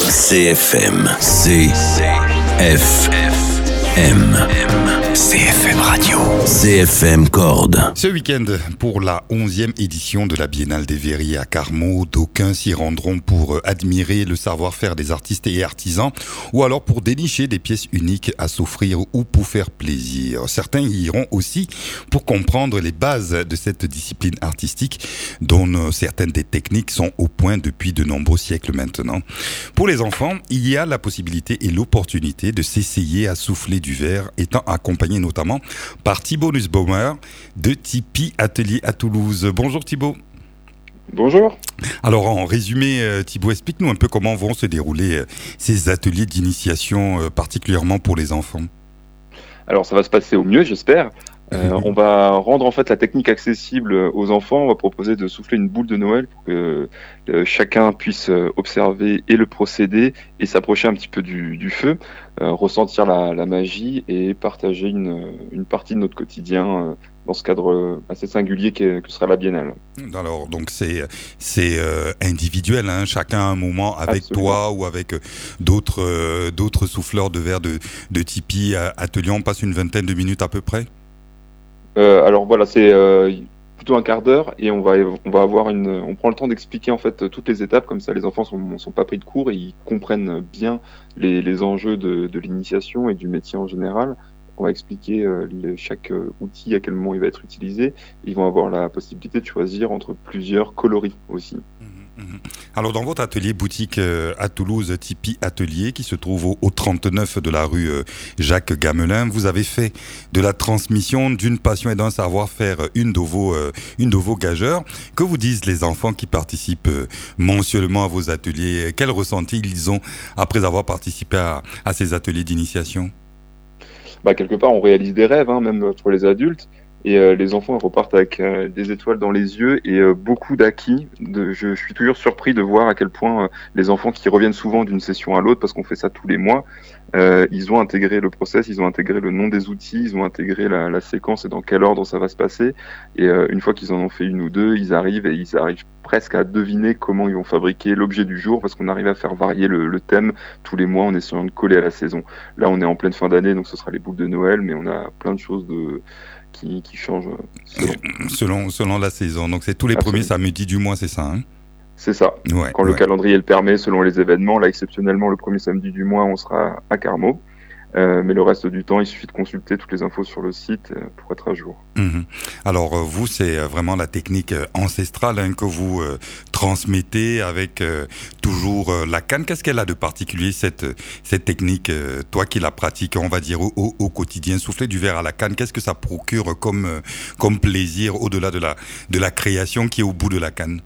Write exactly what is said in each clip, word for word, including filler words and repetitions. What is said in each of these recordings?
C F M. C F M. C F M Radio. C F M Cordes. Ce week-end, pour la onzième édition de la Biennale des Verriers à Carmaux, d'aucuns s'y rendront pour admirer le savoir-faire des artistes et artisans, ou alors pour dénicher des pièces uniques à s'offrir ou pour faire plaisir. Certains y iront aussi pour comprendre les bases de cette discipline artistique, dont certaines des techniques sont au point depuis de nombreux siècles maintenant. Pour les enfants, il y a la possibilité et l'opportunité de s'essayer à souffler du verre, étant accompagné notamment par Thibaut Nussbaumer de Tipeee Atelier à Toulouse. Bonjour Thibaut. Bonjour. Alors en résumé, euh, Thibaut, explique-nous un peu comment vont se dérouler euh, ces ateliers d'initiation, euh, particulièrement pour les enfants. Alors ça va se passer au mieux, j'espère. Euh, on va rendre en fait la technique accessible aux enfants. On va proposer de souffler une boule de Noël pour que euh, chacun puisse euh, observer et le procédé et s'approcher un petit peu du, du feu, euh, ressentir la, la magie et partager une, une partie de notre quotidien euh, dans ce cadre assez singulier que, que sera la Biennale. Alors donc c'est c'est euh, individuel, hein, chacun a un moment avec Absolument. Toi ou avec d'autres euh, d'autres souffleurs de verre de de Tipeee Atelier. On passe une vingtaine de minutes à peu près. Euh, alors voilà, c'est euh, plutôt un quart d'heure et on va on va avoir une on prend le temps d'expliquer en fait toutes les étapes, comme ça les enfants sont sont pas pris de court et ils comprennent bien les les enjeux de de l'initiation et du métier en général. On va expliquer euh, les, chaque euh, outil, à quel moment il va être utilisé. Ils vont avoir la possibilité de choisir entre plusieurs coloris aussi. Alors dans votre atelier boutique euh, à Toulouse, Tipeee Atelier, qui se trouve au, au trente-neuf de la rue euh, Jacques Gamelin, vous avez fait de la transmission d'une passion et d'un savoir-faire une de vos euh, une de vos gageurs. Que vous disent les enfants qui participent euh, mensuellement à vos ateliers? Quel ressenti ils ont après avoir participé à, à ces ateliers d'initiation? Bah, quelque part, on réalise des rêves, hein, même pour les adultes. Et euh, les enfants repartent avec euh, des étoiles dans les yeux et euh, beaucoup d'acquis. De, je, je suis toujours surpris de voir à quel point euh, les enfants qui reviennent souvent d'une session à l'autre, parce qu'on fait ça tous les mois, euh, ils ont intégré le process, ils ont intégré le nom des outils, ils ont intégré la, la séquence et dans quel ordre ça va se passer. Et euh, une fois qu'ils en ont fait une ou deux, ils arrivent et ils arrivent presque à deviner comment ils vont fabriquer l'objet du jour, parce qu'on arrive à faire varier le, le thème tous les mois en essayant de coller à la saison. Là, on est en pleine fin d'année, donc ce sera les boules de Noël, mais on a plein de choses de... Qui, qui change selon. selon selon la saison. Donc c'est tous les Absolument. premiers samedis du mois, c'est ça, hein? C'est ça. Ouais, Quand ouais. le calendrier le permet, selon les événements. Là, exceptionnellement, le premier samedi du mois, on sera à Carmaux. Euh, mais le reste du temps, il suffit de consulter toutes les infos sur le site euh, pour être à jour. Mmh. Alors euh, vous, c'est vraiment la technique euh, ancestrale hein, que vous euh, transmettez avec euh, toujours euh, la canne. Qu'est-ce qu'elle a de particulier, cette, cette technique, euh, toi qui la pratiques, on va dire, au, au, au quotidien, souffler du verre à la canne, qu'est-ce que ça procure comme, euh, comme plaisir au-delà de la, de la création qui est au bout de la canne?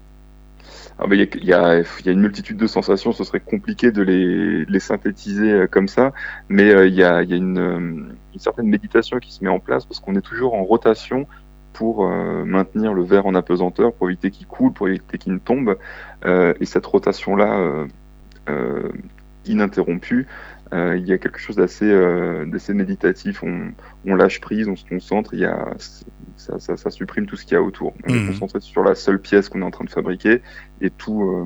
Ah ben, il y a, il y a, il y a une multitude de sensations, ce serait compliqué de les, les synthétiser euh, comme ça, mais euh, il y a, il y a une, euh, une certaine méditation qui se met en place parce qu'on est toujours en rotation pour euh, maintenir le verre en apesanteur, pour éviter qu'il coule, pour éviter qu'il ne tombe, euh, et cette rotation-là euh, euh, ininterrompue, euh, il y a quelque chose d'assez, euh, d'assez méditatif. On, on lâche prise, on se concentre. Il y a, ça, ça, ça supprime tout ce qu'il y a autour. On mmh. est concentré sur la seule pièce qu'on est en train de fabriquer et tout, euh,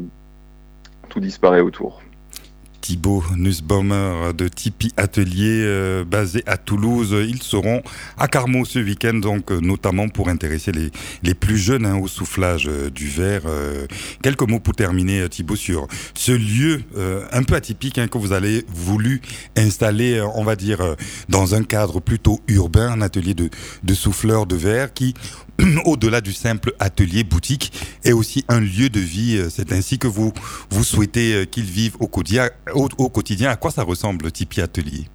tout disparaît autour. Thibaut Nussbaumer de Tipeee Atelier euh, basé à Toulouse. Ils seront à Carmaux ce week-end, donc euh, notamment pour intéresser les, les plus jeunes hein, au soufflage euh, du verre. Euh, quelques mots pour terminer, Thibaut, sur ce lieu euh, un peu atypique hein, que vous avez voulu installer, euh, on va dire, euh, dans un cadre plutôt urbain, un atelier de, de souffleurs de verre qui, au-delà du simple atelier boutique, est aussi un lieu de vie. C'est ainsi que vous, vous souhaitez qu'ils vivent au quotidien. Au, au quotidien, à quoi ça ressemble, Tipeee Atelier?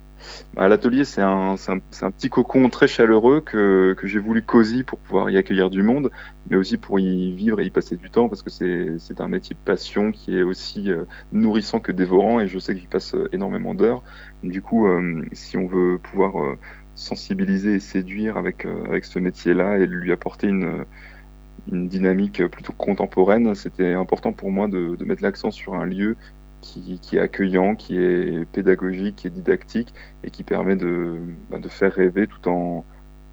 Bah, l'atelier, c'est un, c'est, un, c'est un petit cocon très chaleureux que, que j'ai voulu cosy pour pouvoir y accueillir du monde, mais aussi pour y vivre et y passer du temps, parce que c'est, c'est un métier de passion qui est aussi euh, nourrissant que dévorant, et je sais que j'y passe euh, énormément d'heures. Du coup, euh, si on veut pouvoir euh, sensibiliser et séduire avec, euh, avec ce métier-là et lui apporter une, une dynamique plutôt contemporaine, c'était important pour moi de, de mettre l'accent sur un lieu Qui, qui est accueillant, qui est pédagogique, qui est didactique et qui permet de, bah, de faire rêver tout en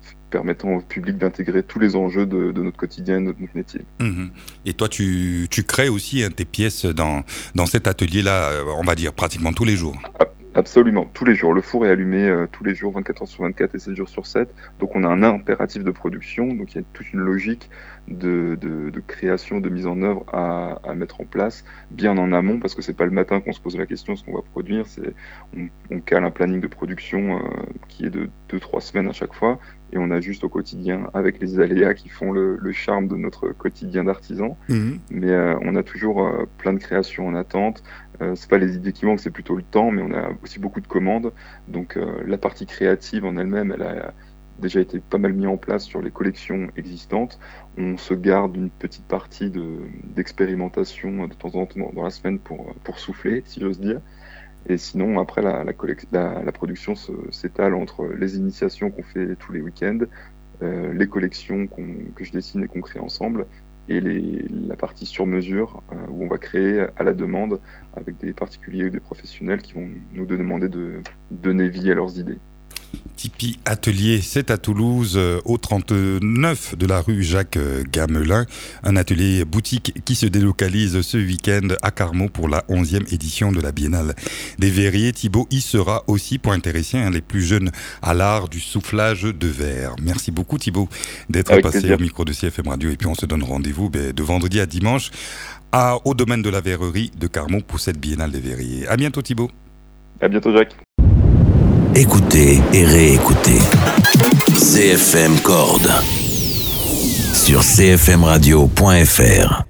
permettant au public d'intégrer tous les enjeux de, de notre quotidien et de notre métier. Mmh. Et toi, tu, tu crées aussi hein, tes pièces dans, dans cet atelier-là, on va dire pratiquement tous les jours. Ah. Absolument, tous les jours. Le four est allumé euh, tous les jours, vingt-quatre heures sur vingt-quatre et sept jours sur sept. Donc on a un impératif de production, donc il y a toute une logique de, de, de création, de mise en œuvre à, à mettre en place, bien en amont, parce que c'est pas le matin qu'on se pose la question de ce qu'on va produire, c'est, on, on cale un planning de production euh, qui est de deux trois semaines à chaque fois, et on ajuste au quotidien avec les aléas qui font le, le charme de notre quotidien d'artisan. Mmh. Mais euh, on a toujours euh, plein de créations en attente. Euh, c'est pas les idées qui manquent, c'est plutôt le temps, mais on a aussi beaucoup de commandes. Donc euh, la partie créative en elle-même, elle a déjà été pas mal mise en place sur les collections existantes. On se garde une petite partie de, d'expérimentation de temps en temps dans la semaine pour, pour souffler, si j'ose dire. Et sinon, après, la, la, collect- la, la production se, s'étale entre les initiations qu'on fait tous les week-ends, euh, les collections qu'on, que je dessine et qu'on crée ensemble, et les, la partie sur mesure euh, où on va créer à la demande avec des particuliers ou des professionnels qui vont nous demander de donner vie à leurs idées. Tipeee Atelier, c'est à Toulouse, au trente-neuf de la rue Jacques Gamelin. Un atelier boutique qui se délocalise ce week-end à Carmaux pour la onzième édition de la Biennale des Verriers. Thibaut y sera aussi pour intéresser hein, les plus jeunes à l'art du soufflage de verre. Merci beaucoup Thibaut d'être Avec passé plaisir. Au micro de C F M Radio. Et puis on se donne rendez-vous ben, de vendredi à dimanche à, au domaine de la verrerie de Carmaux pour cette Biennale des Verriers. À bientôt Thibaut. À bientôt Jacques. Écoutez et réécoutez C F M Corde sur c f m radio point f r.